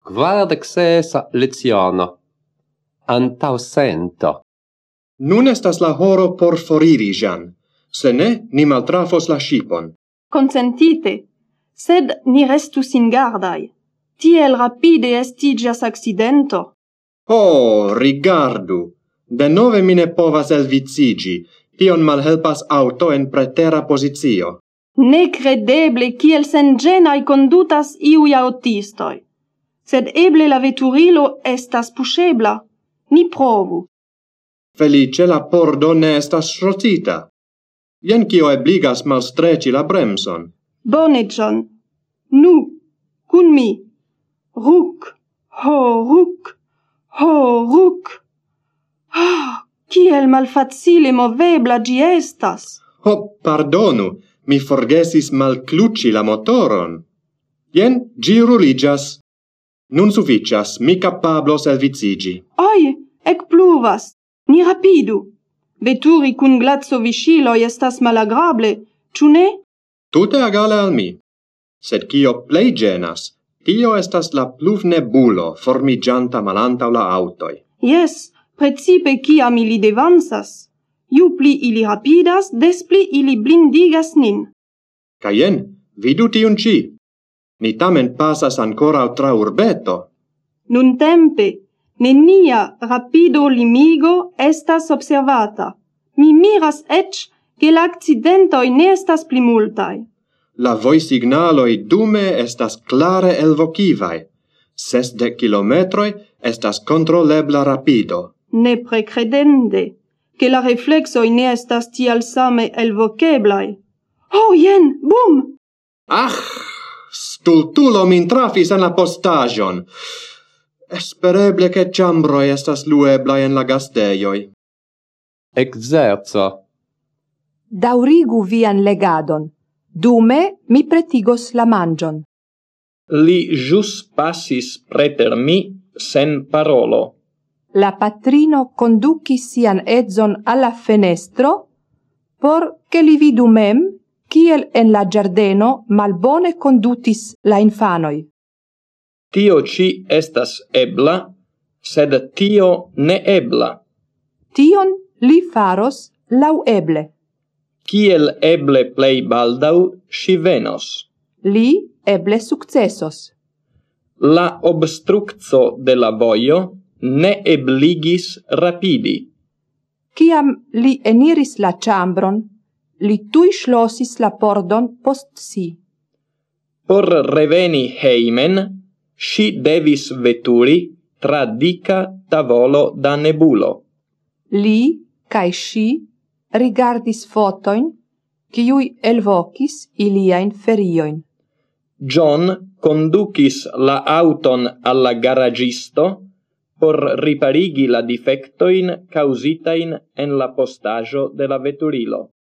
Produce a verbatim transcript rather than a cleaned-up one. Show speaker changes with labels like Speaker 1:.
Speaker 1: Kvardek sesa leciono. Antau cento.
Speaker 2: Nun estas la horo por foriri, Jean. Se ne, ni maltrafos la shipon.
Speaker 3: Consentite, sed ni restu singardai. Tiel rapide estigias accidento.
Speaker 2: Oh, rigardu. De nove mi ne povas elvicigi. Tion malhelpas auto en pretera posizio.
Speaker 3: Necredeble kiel sengenai condutas iui autistoi. Sed eble la veturilo estas pushebla. Ni provu.
Speaker 2: Felice la pordo ne estas srotita. Jen kio ebligas malstreci la bremson.
Speaker 3: Bone, John. Nu, kun mi. Ruk, ho, ruk, ho, ruk. Ah, kiel malfacile movebla gi estas.
Speaker 2: Oh, pardonu, mi forgesis malcluci la motoron. Jen, gi ruligas. Nun sufficias, mi capablos elvicigi.
Speaker 3: Oi, ec pluvas. Ni rapidu. Veturi cun glazzo viciloi estas malagrable, ciu ne?
Speaker 2: Tute agale al mi. Sed kio plei genas, tio estas la pluvnebulo formigianta malantau la autoi.
Speaker 3: Yes, precipe ciam ili devansas. Ju pli ili rapidas, des pli ili blindigas nin.
Speaker 2: Ca jen, vidu tiun ci. Ni tamen pasas ancora tra urbeto.
Speaker 3: Nun tempe, nenia rapido limigo estas observata. Mi miras ec che l'accidentoi ne estas pli multai.
Speaker 2: La voisignaloi dume estas clare elvocivai. Sesdec kilometroi estas controlebla rapido.
Speaker 3: Ne precredende, che la reflexoi ne estas tial same elvoceblai. Oh, jen, bum!
Speaker 2: Ah, stultulo min trafis en la postagion. Espereble che ciambroi estas lueblai en la gasteioi.
Speaker 1: Exerzo.
Speaker 4: Daurigu vian legadon. Dume mi pretigos la mangion.
Speaker 5: Li jus passis preter mi sen parolo.
Speaker 4: La patrino conducis sian edzon alla fenestro, por che li vidu mem, kiel en la giardeno malbone condutis la infanoi.
Speaker 5: Tio ci estas ebla, sed tio ne ebla.
Speaker 4: Tion li faros lau eble.
Speaker 5: Kiel eble plei baldau si venos.
Speaker 4: Li eble successos.
Speaker 5: La obstruczo de la voio ne ebligis rapidi.
Speaker 4: Ciam li eniris la chambron, li tui schlosis la pordon post si.
Speaker 5: Por reveni heimen, si devis veturi tra dica tavolo da nebulo.
Speaker 4: Li, cae si, rigardis fotoin, ciui elvocis iliain ferioin.
Speaker 5: John conducis la auton alla garagisto por riparigi la defectoin causitain en la postaggio de la veturilo.